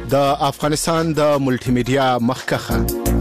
د افغانستان د ملټي میډیا مخکخه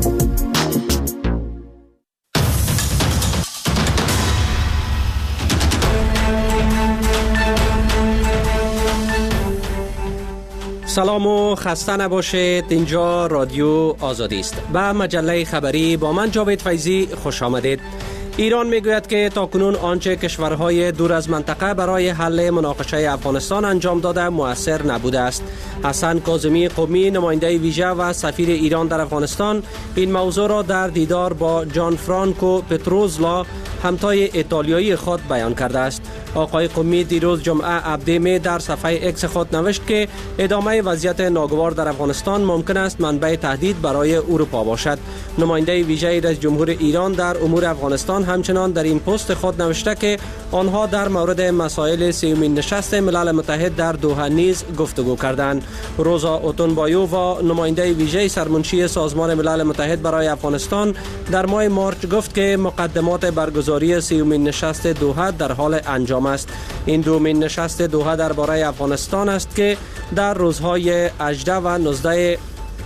سلام و خسته نباشید. اینجا رادیو آزادی است. به مجله خبری با من جاوید فیضی خوش آمدید. ایران میگوید که تاکنون آنچه کشورهای دور از منطقه برای حل مناقشه افغانستان انجام داده مؤثر نبوده است. حسن کاظمی قمی، نماینده ویژه و سفیر ایران در افغانستان، این موضوع را در دیدار با جان فرانکو پتروزلا، همتای ایتالیایی خود بیان کرده است. آقای قمی دیروز جمعه عبدیمی در صفحه اکس خود نوشت که ادامه وضعیت ناگوار در افغانستان ممکن است منبع تهدید برای اروپا باشد. نماینده ویژه رئیس جمهور ایران در امور افغانستان همچنان در این پست خود نوشته که آنها در مورد مسائل سیومین نشست ملل متحد در دوحه نیز گفتگو کردند. روزا اوتونبایو و نماینده ویژه سرمنشی سازمان ملل متحد برای افغانستان در ماه مارچ گفت که مقدمات برگزاری سیومین نشست دوحه در حال انجام است. این دومین نشست دوحه درباره افغانستان است که در روزهای 18 و 19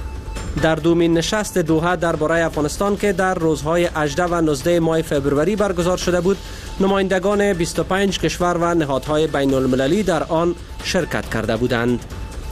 در دومین نشست دوحه درباره افغانستان که در روزهای 18 و 19 ماه فبروری برگزار شده بود، نمایندگان 25 کشور و نهادهای بین المللی در آن شرکت کرده بودند.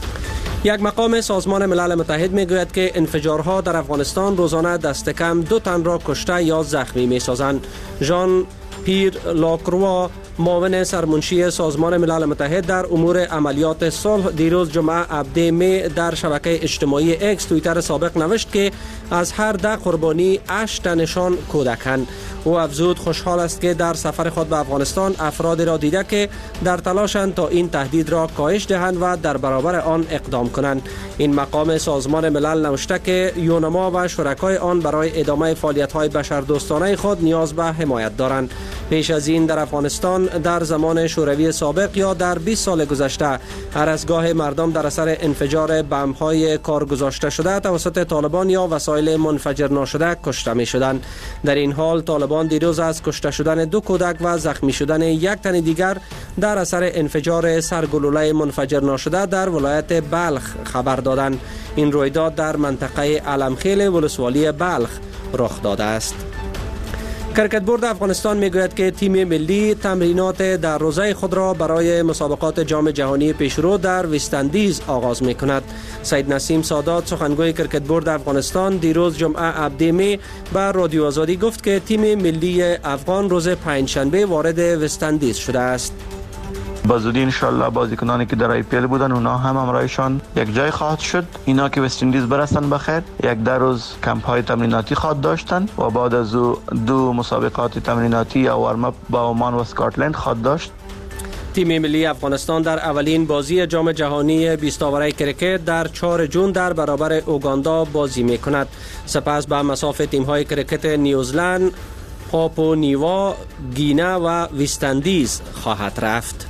یک مقام سازمان ملل متحد میگوید که انفجارها در افغانستان روزانه دست کم 2 تن را کشته یا زخمی میسازند. ژان پیر لاکروا، معاون سرمنشی سازمان ملل متحد در امور عملیات صلح، دیروز جمعه عبدیمی در شبکه اجتماعی اکس توییتر سابق نوشت که از هر 10 قربانی 8 تنشان کودکند. او افزود خوشحال است که در سفر خود به افغانستان افرادی را دیده که در تلاشند تا این تهدید را کاهش دهند و در برابر آن اقدام کنند. این مقام سازمان ملل نوشته که یونما و شرکای آن برای ادامه فعالیت‌های بشردوستانه خود نیاز به حمایت دارند. پیش از این در افغانستان در زمان شوروی سابق یا در 20 سال گذشته هر از گاه مردم در اثر انفجار بمب‌های کار گذاشته شده توسط طالبان یا وسایل منفجر ناشده کشته می‌شدند. در این حال طالبان دیروز از کشته شدن 2 کودک و زخمی شدن 1 تن دیگر در اثر انفجار سرگلوله منفجر ناشده در ولایت بلخ خبر دادند. این رویداد در منطقه علمخیل ولسوالی بلخ رخ داده است. کرکت بورد افغانستان میگوید که تیم ملی تمرینات در روزه خود را برای مسابقات جام جهانی پیشرو در وست‌اندیز آغاز میکند. سید نسیم سادات، سخنگوی کرکت بورد افغانستان، دیروز جمعه عبدیمی به رادیو آزادی گفت که تیم ملی افغان روز پنجشنبه وارد وست‌اندیز شده است. با زودی انشالله بازیکنانی که در IPL بودن اونا هم همراهشان یک جای خواهد شد. اینا که وست اندیز برسن بخیر 1-2 روز کمپ های تمریناتی خواهد داشتن و بعد از او 2 مسابقات تمریناتی یا وارم اپ با عمان و اسکاتلند خواهد داشت. تیم ملی افغانستان در اولین بازی جام جهانی 20 آوره کرکت در 4 جون در برابر اوگاندا بازی میکند. سپس به مصاف تیم های کرکت نیوزلند، پاپو نیوا، گینه و وست اندیز خواهد رفت.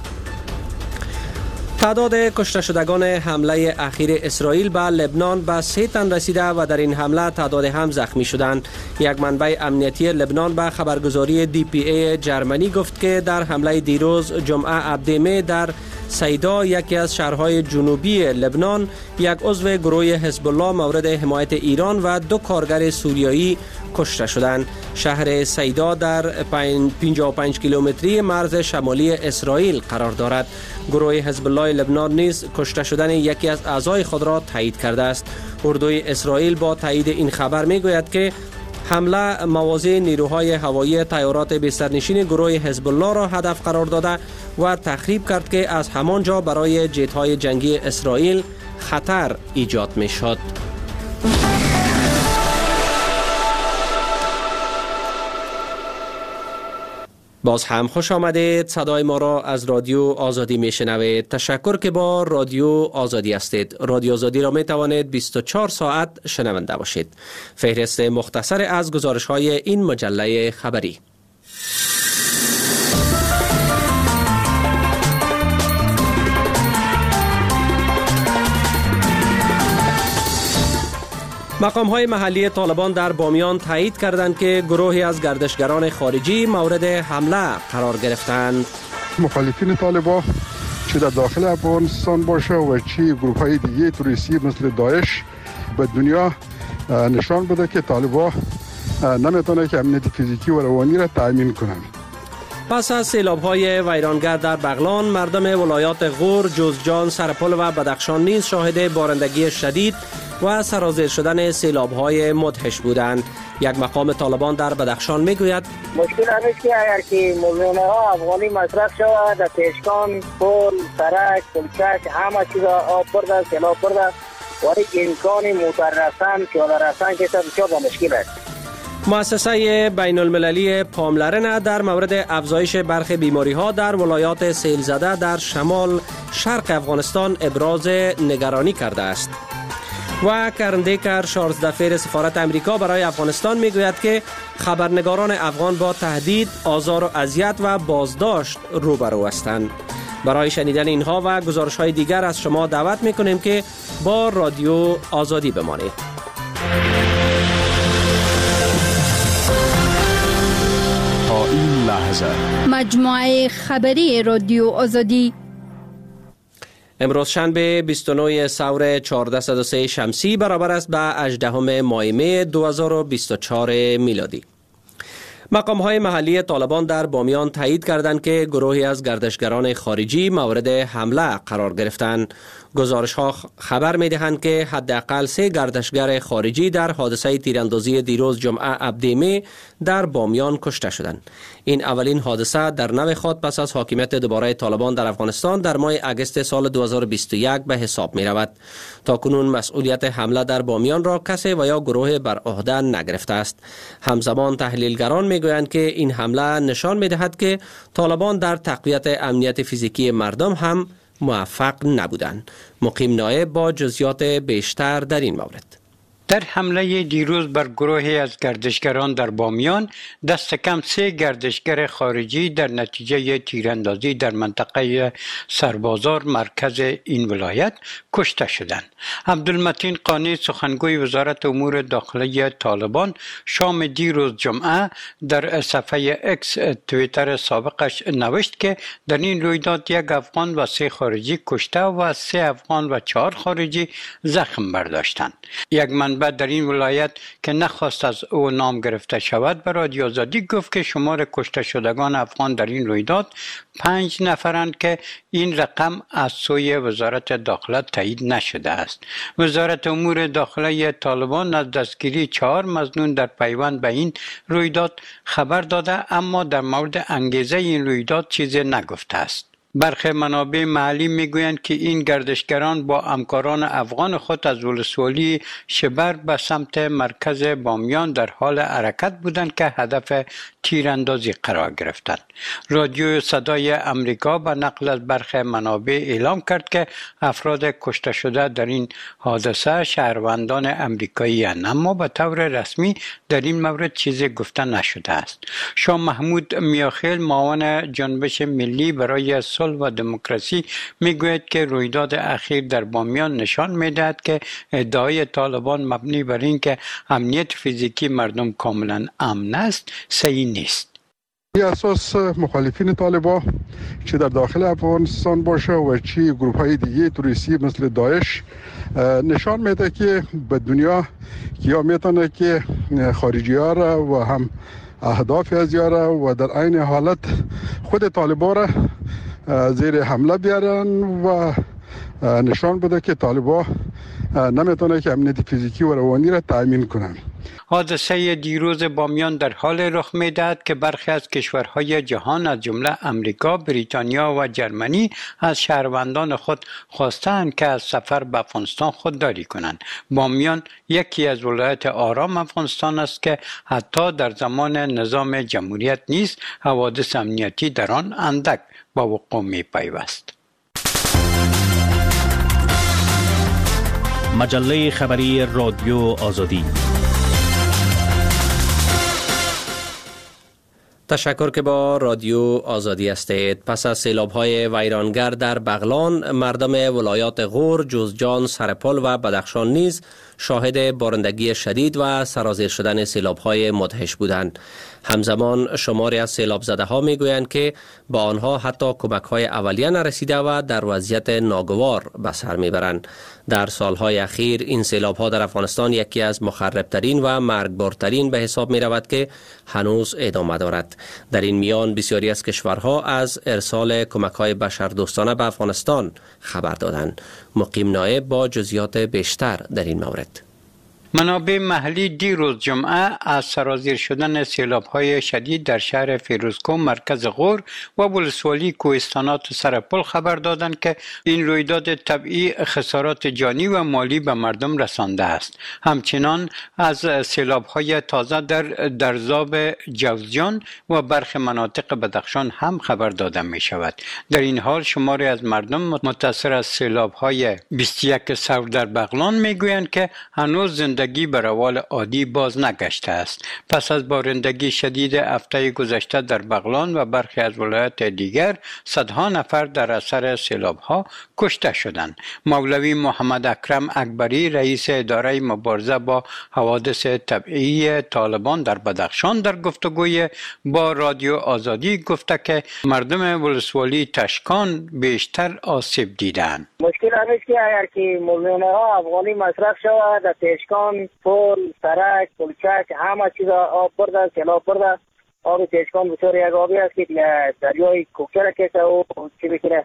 تعداد کشته شدگان حمله اخیر اسرائیل به لبنان به 3 تن رسیده و در این حمله تعداد هم زخمی شدند. یک منبع امنیتی لبنان به خبرگزاری DPA جرمنی گفت که در حمله دیروز جمعه عبدیمی در سیدا، یکی از شهرهای جنوبی لبنان، یک عضو گروه حزب الله مورد حمایت ایران و 2 کارگر سوریایی کشته شدند. شهر سیدا در 55 کیلومتری مرز شمالی اسرائیل قرار دارد. گروه حزب الله لبنان نیز کشته شدن یکی از اعضای خود را تایید کرده است. اردوی اسرائیل با تایید این خبر میگوید که حمله مواضع نیروهای هوایی طیارات بسترنشین گروه حزب الله را هدف قرار داده و تخریب کرد که از همانجا برای جت‌های جنگی اسرائیل خطر ایجاد می شد. باز هم خوش آمدید. صدای ما را از رادیو آزادی می شنوید. تشکر که با رادیو آزادی هستید. رادیو آزادی را می توانید 24 ساعت شنونده باشید. فهرست مختصر از گزارش های این مجله خبری. مقام‌های محلی طالبان در بامیان تایید کردند که گروهی از گردشگران خارجی مورد حمله قرار گرفتند. مخالفین طالبان چه در داخل افغانستان باشه و چه گروه های دیگه تروریستی مثل داعش به دنیا نشان بده که طالبان نمیتونه که امنیت فیزیکی و روانی را تأمین کنند. پس از سیلاب‌های ویرانگر در بغلان، مردم ولایات غور، جوزجان، سرپل و بدخشان نیز شاهد بارندگی شدید و سرازیر شدن سیلاب‌های مدهش بودند. یک مقام طالبان در بدخشان میگوید مشکل همیست که اگر که میلیون ها افغانی مصرف شود در پیشکان، پل، سرک، پلچک، همه چیز آب برده، سیلاب برده و امکان موتر رفتن، پیاده رفتن که بسیار با مشکل است. مؤسسه بین المللی پاملرنه در مورد افزایش برخی بیماری‌ها در ولایات سیل زده در شمال شرق افغانستان ابراز نگرانی کرده است. و کرندیکر شارلز دفیر سفارت امریکا برای افغانستان میگوید که خبرنگاران افغان با تهدید، آزار و اذیت و بازداشت روبرو هستند. برای شنیدن اینها و گزارش‌های دیگر از شما دعوت می‌کنیم که با رادیو آزادی بمانید. تا این لحظه مجموعه خبری رادیو آزادی امروز شنبه 29 سور 1403 شمسی برابر است به 18 ماه می 2024 میلادی. مقام‌های محلی طالبان در بامیان تایید کردند که گروهی از گردشگران خارجی مورد حمله قرار گرفتند. گزارش‌ها خبر می‌دهند که حداقل 3 گردشگر خارجی در حادثه تیراندازی دیروز جمعه عبدیمه در بامیان کشته شدند. این اولین حادثه در نوع خود پس از حاکمیت دوباره طالبان در افغانستان در ماه اگست سال 2021 به حساب می‌رود. تاکنون مسئولیت حمله در بامیان را کسی و یا گروه بر عهده نگرفته است. همزمان تحلیلگران می‌گویند که این حمله نشان می‌دهد که طالبان در تقویت امنیت فیزیکی مردم هم موفق نبودند. مقیم نایب با جزئیات بیشتر در این مورد. در حمله دیروز بر گروهی از گردشگران در بامیان دست کم 3 گردشگر خارجی در نتیجه تیراندازی در منطقه سربازار مرکز این ولایت کشته شدند. عبدالمتین قانی سخنگوی وزارت امور داخلی طالبان شام دیروز جمعه در صفحه اکس توییتر سابقش نوشت که در این رویداد 1 افغان و 3 خارجی کشته و 3 افغان و 4 خارجی زخم برداشتند. یک منبع در این ولایت که نخواست از او نام گرفته شود به رادیو آزادی گفت که شمار کشته شدگان افغان در این رویداد 5 نفرند که این رقم از سوی وزارت داخله تایید نشده است. وزارت امور داخلی طالبان از دستگیری 4 مظنون در پیوند به این رویداد خبر داده، اما در مورد انگیزه این رویداد چیزی نگفته است. برخی منابع محلی میگویند که این گردشگران با همکاران افغان خود از ولسوالی شبر به سمت مرکز بامیان در حال حرکت بودند که هدف تیراندازی قرار گرفتند. رادیو صدای امریکا به نقل از برخی منابع اعلام کرد که افراد کشته شده در این حادثه شهروندان امریکایی هستند، اما به طور رسمی در این مورد چیزی گفته نشده است. شاه محمود میاخیل معاون جنبش ملی برای صلح و دموکراسی میگوید که رویداد اخیر در بامیان نشان میدهد که ادعای طالبان مبنی بر این که امنیت فیزیکی مردم کاملا امن است صحیح نیست. بر اساس مخالفین طالبان چه در داخل افغانستان باشه و چه گروه های دیگه تروریستی مثل داعش نشان میده که به دنیا یا میتونه که خارجی ها را و هم اهداف از یاره و در عین حالت خود طالبان را زیر حمله بیارن و نشان بده که طالبان نمیتونه که امنیت فیزیکی و روانی را تأمین کنن. حادثه دیروز بامیان در حال رخ می‌دهد که برخی از کشورهای جهان از جمله امریکا، بریتانیا و جرمنی از شهروندان خود خواستند که از سفر به افغانستان خودداری کنند. بامیان یکی از ولایات آرام افغانستان است که حتی در زمان نظام جمهوریت نیز حوادث امنیتی در آن اندک با وقوع می‌پیوست. مجله خبری رادیو آزادی. تشکر که با رادیو آزادی هستید. پس از سیلاب‌های ویرانگر در بغلان، مردم ولایات غور، جوزجان، سرپل و بدخشان نیز شاهد بارندگی شدید و سرازیر شدن سیلاب‌های مدهش بودند. همزمان شماری از سیلاب زده ها می گویند که با آنها حتی کمک های اولیه نرسیده و در وضعیت ناگوار به سر می برند. در سالهای اخیر این سیلاب ها در افغانستان یکی از مخربترین و مرگبارترین به حساب می رود که هنوز ادامه دارد. در این میان بسیاری از کشورها از ارسال کمک های بشردوستانه به افغانستان خبر دادند. مقیم نایب با جزئیات بیشتر در این مورد. منابع محلی دیروز جمعه از سرازیر شدن سیلاب‌های شدید در شهر فیروزکوه مرکز غور و ولسوالی کوهستانات سرپل خبر دادند که این رویداد طبیعی خسارات جانی و مالی به مردم رسانده است. همچنان از سیلاب‌های تازه در درزاب جوزجان و برخی مناطق بدخشان هم خبر داده می شود. در این حال شماری از مردم متاثر از سیلاب‌های 21 سور در بغلان می گویند که هنوز زندگی به روال عادی باز نگشته است. پس از بارندگی شدید هفته گذشته در بغلان و برخی از ولایات دیگر صدها نفر در اثر سیلاب‌ها کشته شدند. مولوی محمد اکرم اکبری رئیس اداره مبارزه با حوادث طبیعی طالبان در بدخشان در گفتگوی با رادیو آزادی گفته که مردم ولسوالی تشکان بیشتر آسیب دیدند. مشکل همیشه که اگر که میلیون ها افغانی مصرف شود در تشکان، پل، سرک، پلچک، همه چیز آب برده، سیلاب برده. آب تشکان بسیار یک آبی است که دریای کوکر کسه و چی بکنه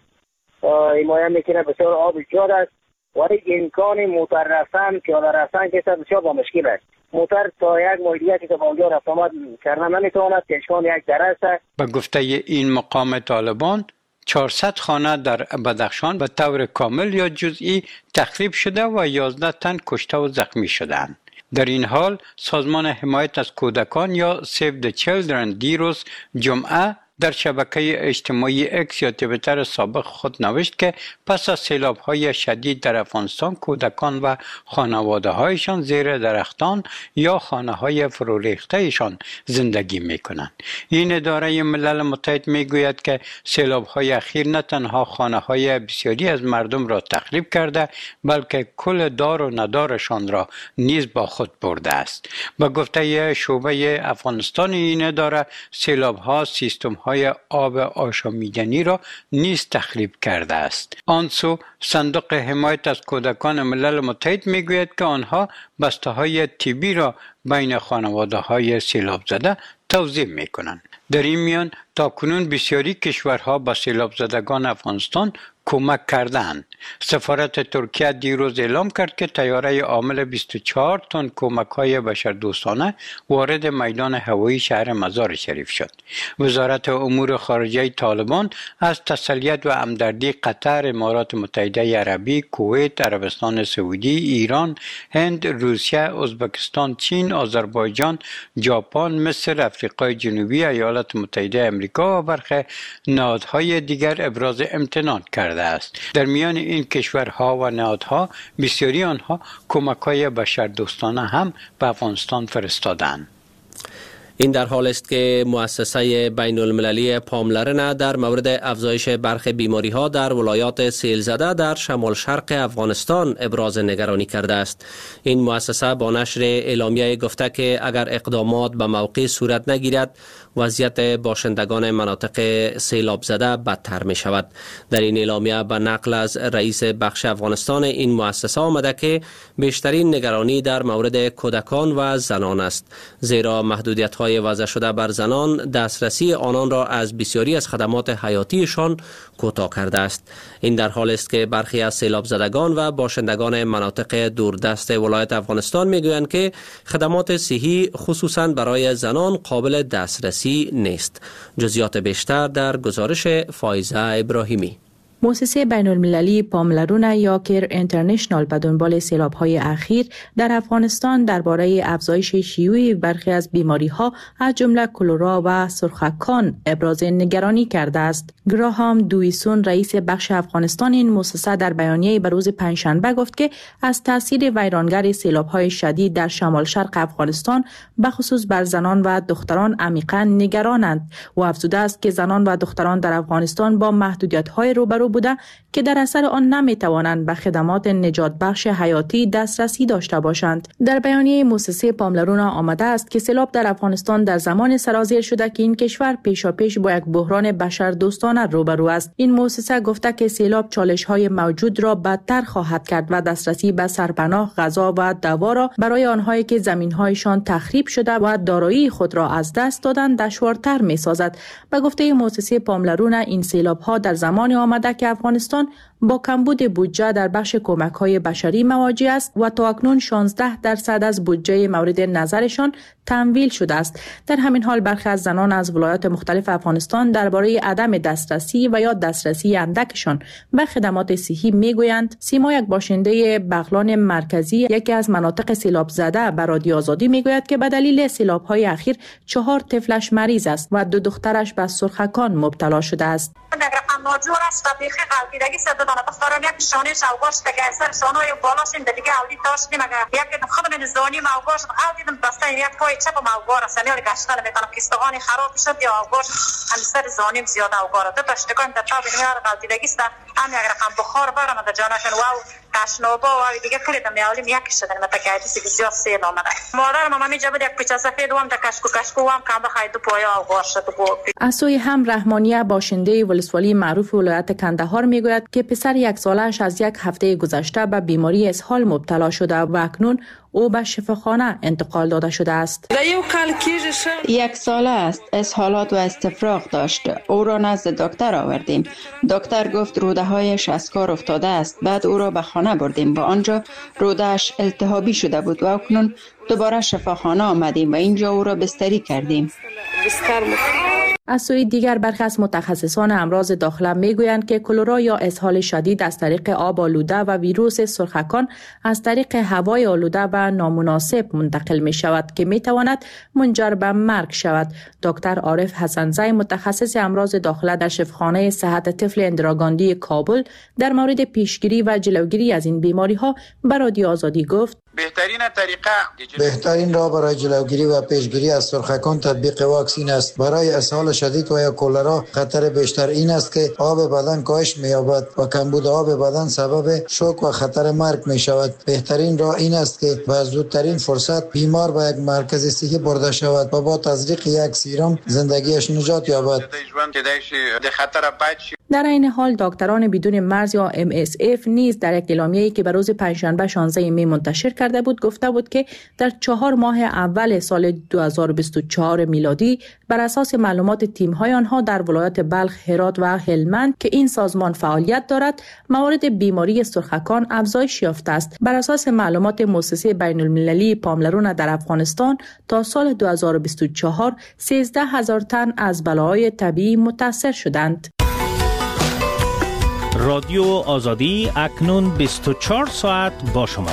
حمایت میکنه، بسیار آب زیاد است. ولی امکان موتر رفتن، پیاده رفتن کسه بسیار با مشکل است. موتر تا یک مایلیتی که با اونجا رفت آمد کردن نمیتواند. تشکان یک دره است. به گفته این مقام طالبان 400 خانه در بدخشان به طور کامل یا جزئی تخریب شده و 11 تن کشته و زخمی شدند. در این حال سازمان حمایت از کودکان یا Save the Children دیروز جمعه در شبکه اجتماعی اکس یا توییتر سابق خود نوشت که پس از سیلاب‌های شدید در افغانستان کودکان و خانواده‌هایشان زیر درختان یا خانه‌های فرو ریخته‌شان زندگی می‌کنند. این اداره ملل متحد می‌گوید که سیلاب‌های اخیر نه تنها خانه‌های بسیاری از مردم را تخریب کرده بلکه کل دار و ندارشان را نیز با خود برده است. به گفته شعبه افغانستان این اداره سیلاب‌ها سیستم‌های آب آشامیدنی را نیز تخریب کرده است. آنسو صندوق حمایت از کودکان ملل متحد میگوید که آنها بسته‌های طبی را بین خانواده‌های سیلاب زده توزیع میکنند. در این میان تاکنون بسیاری کشورها به سیلاب زدگان افغانستان کمک کردند. سفارت ترکیه دیروز اعلام کرد که طیاره حامل 24 تن کمک‌های بشردوستانه وارد میدان هوایی شهر مزار شریف شد. وزارت امور خارجه طالبان از تسلیت و همدردی قطر، امارات متحده عربی، کویت، عربستان سعودی، ایران، هند، روسیه، ازبکستان، چین، آذربایجان، ژاپن، مصر، آفریقای جنوبی، ایالات متحده آمریکا و برخی نهادهای دیگر ابراز امتنان کرده است. در میان این کشورها و نهادها بسیاری آنها کمک‌های بشردوستانه هم به افغانستان فرستادند. این در حال است که مؤسسه بین المللی پاملرنه در مورد افزایش برخی بیماری ها در ولایات سیل زده در شمال شرق افغانستان ابراز نگرانی کرده است. این مؤسسه با نشر اعلامیه گفته که اگر اقدامات به موقع صورت نگیرد وضعیت باشندگان مناطق سیلاب زده بدتر می شود. در این اعلامیه به نقل از رئیس بخش افغانستان این مؤسسه آمده که بیشترین نگرانی در مورد کودکان و زنان است، زیرا محدودیت های وضع شده بر زنان دسترسی آنان را از بسیاری از خدمات حیاتیشان کوتاه کرده است. این در حال است که برخی از سیلاب زدگان و باشندگان مناطق دوردست ولایت افغانستان میگویند که خدمات صحی خصوصا برای زنان قابل دسترسی نیست. جزئیات بیشتر در گزارش فایزه ابراهیمی. مؤسسه بین المللی پاملرونه یا کیر اینترنشنال به دنبال سیلاب‌های اخیر در افغانستان درباره افزایش شیوع برخی از بیماری‌ها از جمله کلرا و سرخکان ابراز نگرانی کرده است. گراهام دویسون رئیس بخش افغانستان این مؤسسه در بیانیه‌ای به روز پنجشنبه گفت که از تاثیر ویرانگر سیلاب‌های شدید در شمال شرق افغانستان به خصوص بر زنان و دختران عمیقاً نگرانند و افزوده است که زنان و دختران در افغانستان با محدودیت‌های روبرو بوده که در اثر آن نمی‌توانند به خدمات نجات بخش حیاتی دسترسی داشته باشند. در بیانیه مؤسسه پاملرونه آمده است که سیلاب در افغانستان در زمان سرازیر شده که این کشور پیشاپیش با یک بحران بشردوستانه روبرو است. این مؤسسه گفته که سیلاب چالش‌های موجود را بدتر خواهد کرد و دسترسی به سرپناه، غذا و دوا را برای آنهایی که زمین‌هایشان تخریب شده و دارایی خود را از دست دادند دشوارتر می‌سازد. به گفته مؤسسه پاملرونه این سیلاب‌ها در زمان آمده که افغانستان با کمبود بودجه در بخش کمک‌های بشری مواجه است و تا اکنون 16% از بودجه مورد نظرشان تمویل شده است. در همین حال برخی از زنان از ولایات مختلف افغانستان درباره عدم دسترسی و یا دسترسی اندکشان به خدمات صحی میگویند. سیما، یک باشنده بغلان مرکزی یکی از مناطق سیلاب زده، به رادیو آزادی میگوید که به دلیل سیلاب‌های اخیر 4 طفلش مریض است و 2 دخترش به سرخکان مبتلا شده است. ناجور است و بیخی قلقیدگی سر دادن دختران یک شانه شوگاش که اثر شانه بالاش این دیگه اولی داشتیم اگر یک خودم نزدانی موگاش دیدم بسته یک پای چپ موگار است میاد گشتن میتونم کیستگانی خراب شد یا موگاش هم سر زانیم زیاد موگار دو تا اشتکان در تاب میاد قلقیدگی است هم یک رقم بخار برام در جانشون واو تشنوبا و دیگه کلیدم میالیم یک شدن متکایتی سی زیاد سیل اومده مادر مامی جبد یک پیچ سفید و هم در کشکو هم کم بخاید دو پای موگار شد از سوی هم رحمانیه باشنده ولسوالی معروف ولایت کندهار میگوید که پسر 1 سالش از یک هفته گذشته به بیماری اسهال مبتلا شده و اکنون او به شفاخانه انتقال داده شده است. 1 ساله است، اسهالات و استفراغ داشت. او را نزد دکتر آوردیم. دکتر گفت روده هایش از کار افتاده است. بعد او را به خانه بردیم و آنجا رودهش التهابی شده بود و اکنون دوباره شفاخانه آمدیم و اینجا او را بستری کردیم. از سوی دیگر برخی از متخصصان امراض داخله میگویند که کلرا یا اسهال شدید از طریق آب آلوده و ویروس سرخکان از طریق هوای آلوده و نامناسب منتقل می شود که می تواند منجر به مرگ شود. دکتر عارف حسنزی متخصص امراض داخله در شفاخانه صحت طفل اندراگاندی کابل در مورد پیشگیری و جلوگیری از این بیماری ها به رادیو آزادی گفت: بهترین راه برای جلوگیری و پیشگیری از سرخکان تطبیق واکسین است. برای اسهال شدید و یا کلرا خطر بیشتر این است که آب بدن کاهش می‌یابد و کمبود آب بدن سبب شوک و خطر مرگ می‌شود. بهترین راه این است که با زودترین فرصت بیمار به یک مرکز صحی برده شود و با تزریق یک سیروم زندگیش نجات یابد. در این حال دکتران بدون مرز یا MSF نیز در یک اعلامیه‌ای که به روز پنجشنبه 16 می منتشر کرده بود گفته بود که در 4 ماه اول سال 2024 میلادی بر اساس معلومات تیم‌های آنها در ولایات بلخ، هرات و هلمند که این سازمان فعالیت دارد موارد بیماری سرخکان افزایش یافته است. بر اساس معلومات مؤسسه بین المللی پاملرونه در افغانستان تا سال 2024 13,000 تن از بلاهای طبیعی متاثر شدند. رادیو آزادی اکنون 24 ساعت با شما.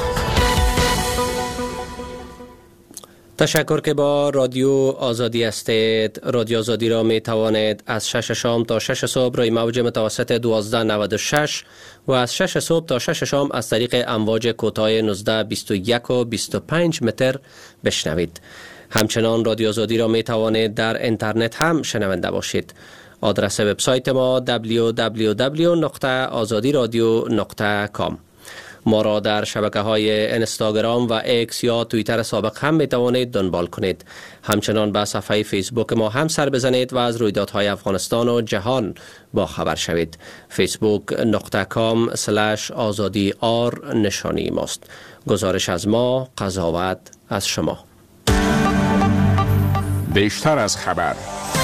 تشکر که با رادیو آزادی هستید. رادیو آزادی را می توانید از 6 شام تا 6 صبح روی موج متوسط 1296 و از 6 صبح تا 6 شام از طریق امواج کوتاه 19، 21 و 25 متر بشنوید. همچنان رادیو آزادی را می توانید در اینترنت هم شنونده باشید. آدرس وبسایت ما www.azadiradio.com. ما را در شبکه‌های اینستاگرام و ایکس یا توییتر سابق هم می توانید دنبال کنید. همچنان به صفحه فیسبوک ما هم سر بزنید و از رویدادهای افغانستان و جهان با خبر شوید. facebook.com/azadi_r نشانی ماست. گزارش از ما، قضاوت از شما. بیشتر از خبر.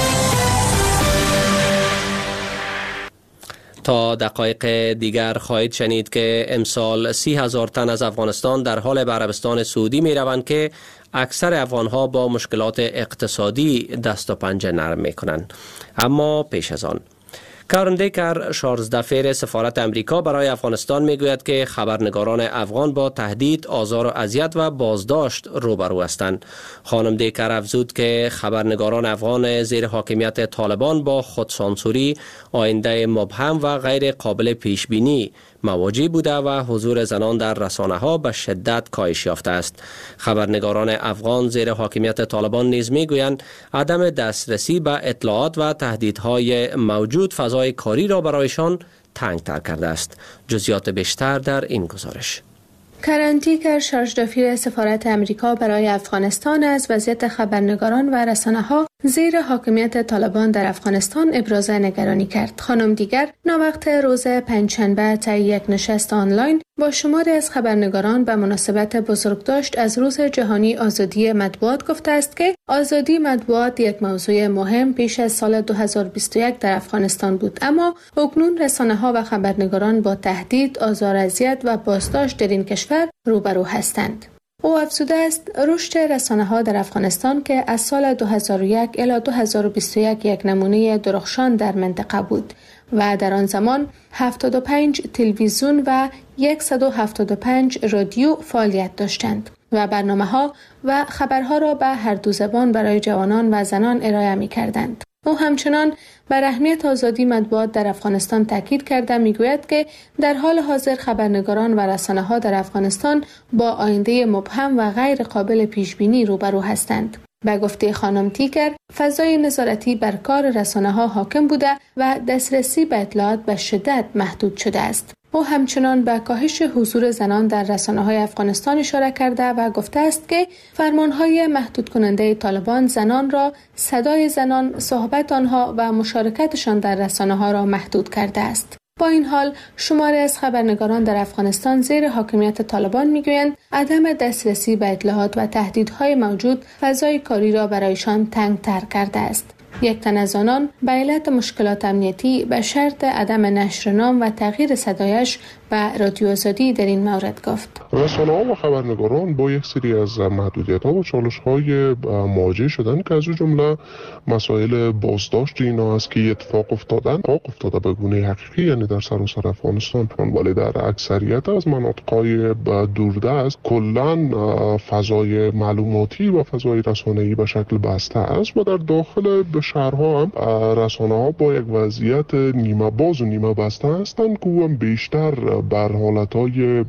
تا دقایق دیگر خواهید شنید که امسال 30,000 تن از افغانستان در حال به عربستان سعودی می روند که اکثر افغانها با مشکلات اقتصادی دست و پنجه نرم می کنند. اما پیش از آن کارن دیکر 16 فیر سفارت امریکا برای افغانستان میگوید که خبرنگاران افغان با تهدید، آزار و اذیت و بازداشت روبرو هستند. خانم دیکر افزود که خبرنگاران افغان زیر حاکمیت طالبان با خودسانسوری، آینده مبهم و غیر قابل پیش بینی مواجه بوده و حضور زنان در رسانه‌ها به شدت کاهش یافته است. خبرنگاران افغان زیر حاکمیت طالبان نیز میگویند عدم دسترسی به اطلاعات و تهدیدهای موجود فضای کاری را برایشان تنگ‌تر کرده است. جزئیات بیشتر در این گزارش. کارن دیکر شارژ دافیر سفارت امریکا برای افغانستان از وضعیت خبرنگاران و رسانه‌ها زیر حاکمیت طالبان در افغانستان ابراز نگرانی کرد. خانم دیگر ناوقت روز پنجشنبه طی یک نشست آنلاین با شماری از خبرنگاران به مناسبت بزرگداشت از روز جهانی آزادی مطبوعات گفته است که آزادی مطبوعات یک موضوع مهم پیش از سال 2021 در افغانستان بود، اما اکنون رسانه‌ها و خبرنگاران با تهدید، آزار و اذیت و بازداشت در این کشور روبرو هستند. او افزوده است رشد رسانه‌ها در افغانستان که از سال 2001 الی 2021 یک نمونه درخشان در منطقه بود و در آن زمان 75 تلویزیون و 175 رادیو فعالیت داشتند و برنامه‌ها و خبرها را به هر دو زبان برای جوانان و زنان ارائه می‌کردند. او همچنان بر اهمیت آزادی مطبوعات در افغانستان تاکید کرده میگوید که در حال حاضر خبرنگاران و رسانه‌ها در افغانستان با آینده مبهم و غیر قابل پیش بینی روبرو هستند. به گفته خانم دیگر، فضای نظارتی بر کار رسانه‌ها حاکم بوده و دسترسی به اطلاعات به شدت محدود شده است. او همچنان به کاهش حضور زنان در رسانه‌های افغانستان اشاره کرده و گفته است که فرمان‌های محدود کننده طالبان زنان را، صدای زنان، صحبت آنها و مشارکتشان در رسانه‌ها را محدود کرده است. با این حال شماری از خبرنگاران در افغانستان زیر حاکمیت طالبان میگویند عدم دسترسی به اطلاعات و تهدیدهای موجود فضای کاری را برایشان تنگ‌تر کرده است. یک تن از آنان به علت مشکلات امنیتی به شرط عدم نشر نام و تغییر صدایش به رادیو آزادی در این مورد گفت. رسانه‌ها و خبرنگاران با یک سری از محدودیت‌ها و چالش‌های مواجه شدن که از جمله مسائل بازداشت اینا است که اتفاق افتاده به گونه حقیقی، یعنی در سراسر افغانستان، ولی در اکثریت از مناطق‌های دوردست کلاً فضای معلوماتی و فضای رسانه‌ای به شکل بسته است و در داخل شهرها هم رسانه‌ها با یک وضعیت نیمه باز و نیمه بسته هستند که هم بیشتر بر حالتهای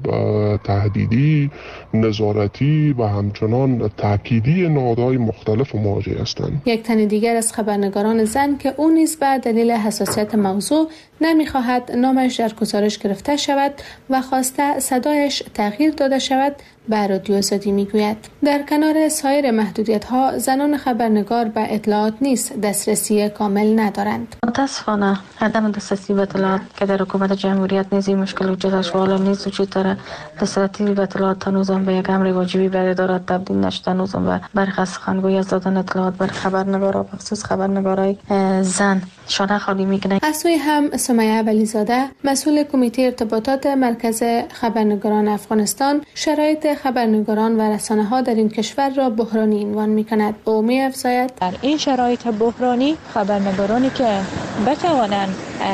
تهدیدی، نظارتی و همچنان تأکیدی نهادهای مختلف مواجه هستند. یک تن دیگر از خبرنگاران زن که او نیز به دلیل حساسیت موضوع نمی‌خواهد نامش در گزارش گرفته شود و خواسته صدایش تغییر داده شود به رادیو آزادی میگوید. در کنار سایر محدودیت‌ها زنان خبرنگار به اطلاعات نیز دسترسی کامل ندارند. متاسفانه عدم دسترسی به اطلاعات که در حکومت جمهوریت نیز مشکل وجودش و حالا نیز وجود داره. دسترسی به اطلاعات هنوزم به یک امر واجبی برای ادارات تبدیل نشده. هنوزم و برخی از سخنگوی از دادن اطلاعات برای خبرنگارا بخصوص خبرنگارای زن شانه خالی میکنه. از سوی هم سمیه ولیزاده مسئول کمیته ارتباطات مرکز خبرنگاران افغانستان شرایط خبرنگاران و رسانه‌ها در این کشور را بحرانی عنوان می‌کند. او می‌افزاید در این شرایط بحرانی خبرنگارانی که بتوانند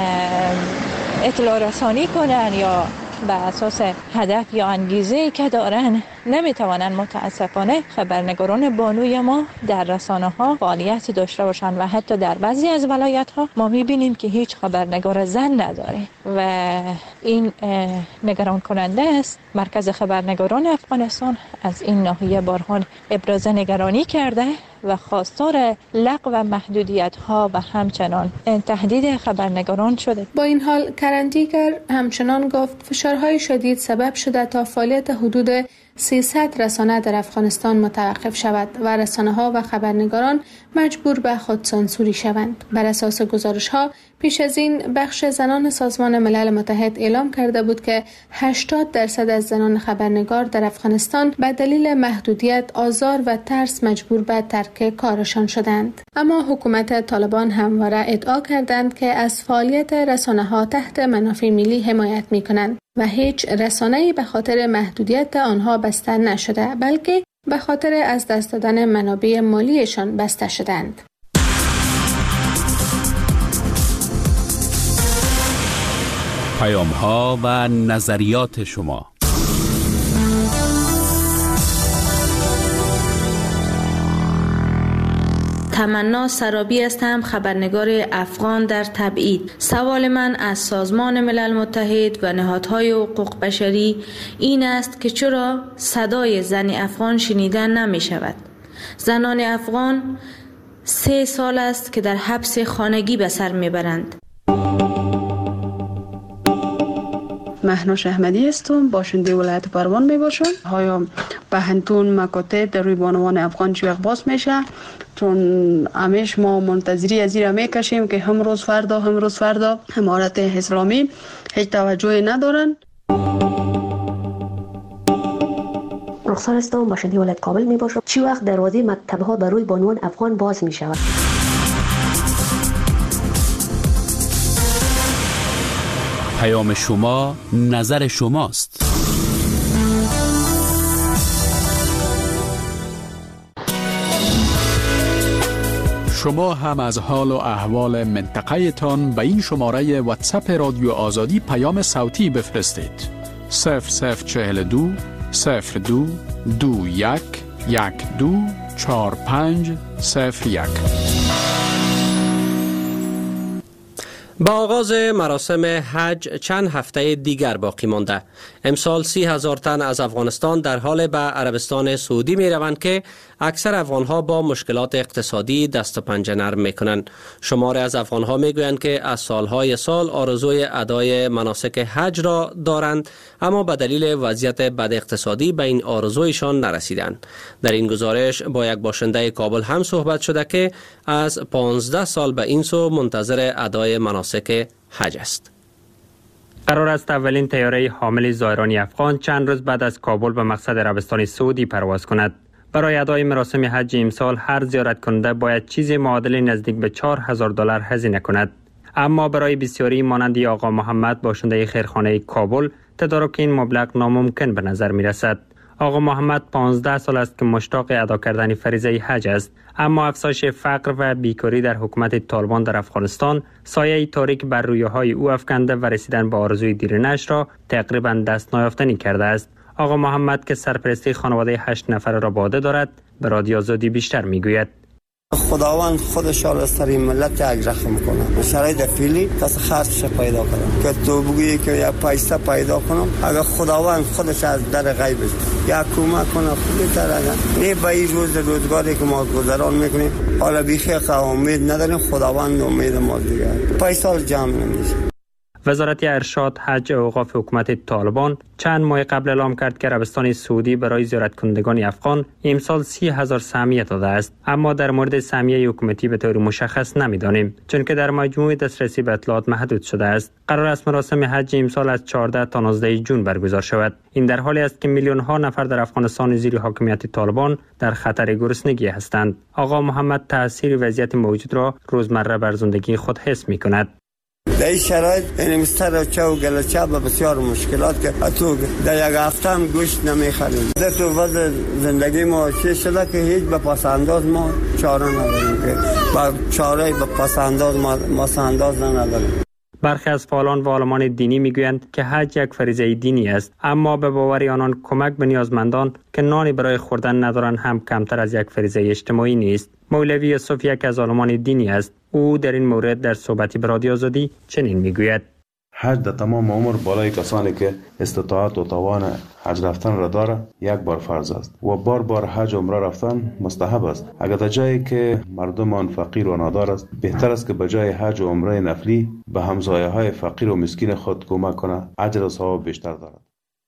اطلاع رسانی کنند یا به اساس هدف یا انگیزه‌ای که دارن نمیتوانند متاسفانه خبرنگاران بانوی ما در رسانه‌ها فعالیت داشته باشند و حتی در بعضی از ولایت‌ها ما می‌بینیم که هیچ خبرنگار زن نداره و این نگران کننده است. مرکز خبرنگاران افغانستان از این ناحیه بارها ابراز نگرانی کرده و خواستار لغو و محدودیت‌ها و همچنان تهدید خبرنگاران شده. با این حال کارن دیگر همچنان گفت فشارهای شدید سبب شده تا فعالیت حدود 300 رسانه در افغانستان متوقف شود و رسانه‌ها و خبرنگاران مجبور به خودسانسوری شوند. بر اساس گزارش‌ها پیش از این بخش زنان سازمان ملل متحد اعلام کرده بود که 80% از زنان خبرنگار در افغانستان به دلیل محدودیت، آزار و ترس مجبور به ترک کارشان شدند. اما حکومت طالبان همواره ادعا کردند که از فعالیت رسانه‌ها تحت منافع ملی حمایت می‌کنند و هیچ رسانه‌ای به خاطر محدودیت آنها بسته نشده، بلکه به خاطر از دست دادن منابع مالیشان بسته شدند. پیام‌ها و نظریات شما. تمنا سرابی هستم، خبرنگار افغان در تبعید. سوال من از سازمان ملل متحد و نهادهای حقوق بشری این است که چرا صدای زن افغان شنیدن نمی شود؟ زنان افغان 3 سال است که در حبس خانگی به سر می برند. مهناز احمدی هستم، باشنده ولایت پروان می باشم. های پهنتون مکاتب در روی بانوان افغان چی وقت باز میشه؟ چون همیشه ما منتظری از این میکشیم که هم روز فردا امارت اسلامی هیچ توجهی ندارن. رخسار هستم، باشنده ولایت کابل می باشم. چی وقت دروازه مکتب ها بر روی بانوان افغان باز می شود؟ پیام شما نظر شماست. شما هم از حال و احوال منطقه تان به این شماره واتساپ رادیو آزادی پیام صوتی بفرستید. 0042 02 21 12 45 01. با آغاز مراسم حج چند هفته دیگر باقی مانده. امسال 30,000 تن از افغانستان در حال به عربستان سعودی می روند که اکثر افغانها با مشکلات اقتصادی دست و پنجه نرم می کنند. شماره از افغانها می گویند که از سالهای سال آرزوی ادای مناسک حج را دارند، اما به دلیل وضعیت بد اقتصادی به این آرزویشان نرسیدند. در این گزارش با یک باشنده کابل هم صحبت شده که از 15 سال به این سو منتظر ادای مناسک حج است. قرار است اولین طیاره حامل زائران افغان چند روز بعد از کابل به مقصد عربستان سعودی پرواز کند. برای ادای مراسم حج امسال هر زیارت کننده باید چیزی معادل نزدیک به $4,000 هزینه کند. اما برای بسیاری مانند آقا محمد باشنده خیرخانه کابل تدارک این مبلغ ناممکن به نظر می رسد. آقا محمد 15 سال است که مشتاق ادا کردن فریضه حج است، اما افزایش فقر و بیکاری در حکومت طالبان در افغانستان سایه تاریک بر رویاهای او افکنده و رسیدن به آرزوی دیرینه‌اش را تقریبا دست نیافتنی کرده است. آقا محمد که سرپرستی خانواده 8 نفره را به عهده دارد به رادیو آزادی بیشتر میگوید. خداوند خودش را از این ملت یک رحم کنه. شرایط فعلی کس خاصش پیدا کنه که تو بگویی که یک پیسه پیدا کنم، اگر خداوند خودش از در غیب یک کمک کنه خودی ترگه نه به این روزگاری که ما گذران میکنیم حالا بیخی امید نداریم، خداوند امید ما دیگه پیسه جمع نمیشه. وزارت ارشاد، حج و اوقاف حکومت طالبان چند ماه قبل اعلام کرد که عربستان سعودی برای زیارت کنندگان افغان امسال 30,000 سهمیه داده است، اما در مورد سهمیه حکومتی به طور مشخص نمیدانیم، چون که در مجموع دسترسی به اطلاعات محدود شده است. قرار است مراسم حج امسال از 14 تا 19 جون برگزار شود. این در حالی است که میلیون ها نفر در افغانستان زیر حاکمیت طالبان در خطر گرسنگی هستند. آقا محمد تاثیر وضعیت موجود را روزمره بر زندگی خود حس می‌کند. در این شرایط این مستر و گلچه به بسیار مشکلات که تو در یک هفته هم گوشت نمیخریم. در تو وضع زندگی ما چه شده که هیچ به پس انداز ما چاره نداریم که با چاره به پس انداز ما انداز نداریم. برخی از فعالان و عالمان دینی میگویند که حج یک فریضه دینی است، اما به باور آنان کمک به نیازمندان که نانی برای خوردن ندارند هم کمتر از یک فریضه اجتماعی نیست. مولوی یوسف یک از عالمان دینی است. او در این مورد در صحبتی به رادیو آزادی چنین میگوید: حج در تمام عمر بالای کسانی که استطاعت و توان حج رفتن را داره یک بار فرض است و بار حج و عمره رفتن مستحب است. اگر در جایی که مردم آن فقیر و نادار است، بهتر است که به جای حج و عمره نفلی به همسایه های فقیر و مسکین خود کمک کنه، اجر و ثواب بیشتر دارد.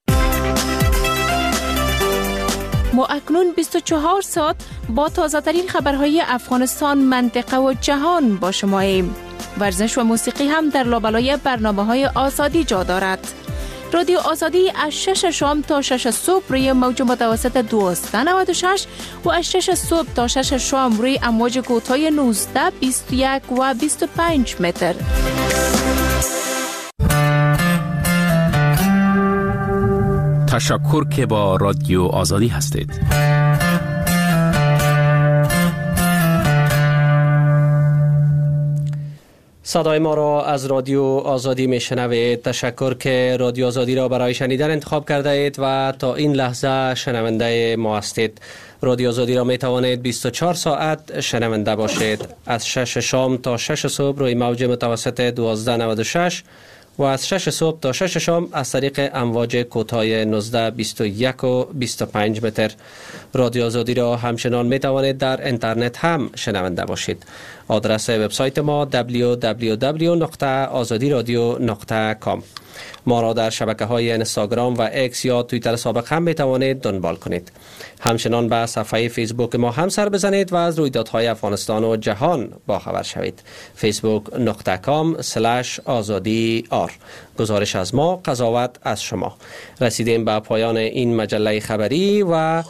ما اکنون 24 ساعت با تازه ترین خبرهای افغانستان، منطقه و جهان با شماییم. ورزش و موسیقی هم در لابلای برنامه‌های آزادی جا دارد. رادیو آزادی از 6 شام تا 6 صبح روی موج متوسط 1296 و از 6 صبح تا 6 شام روی امواج کوتاه 19، 21 و 25 متر. تشکر که با رادیو آزادی هستید. صدای ما را از رادیو آزادی میشنوید. تشکر که رادیو آزادی را برای شنیدن انتخاب کرده اید و تا این لحظه شنونده ما هستید. رادیو آزادی را می توانید 24 ساعت شنونده باشید. از 6 شام تا 6 صبح روی موج متوسط 1296 و از 6 صبح تا 6 شام از طریق امواج کوتاه 19 21 و 25 متر. رادیو آزادی را همچنان می توانید در اینترنت هم شنونده باشید. آدرس وبسایت ما www.azadiradio.com. ما را در شبکه‌های اینستاگرام و اکس یا توییتر سابق هم می توانید دنبال کنید. همچنان به صفحه فیسبوک ما هم سر بزنید و از رویدادهای افغانستان و جهان باخبر شوید. facebook.com/azadi.r. گزارش از ما، قضاوت از شما. رسیدیم به پایان این مجله خبری و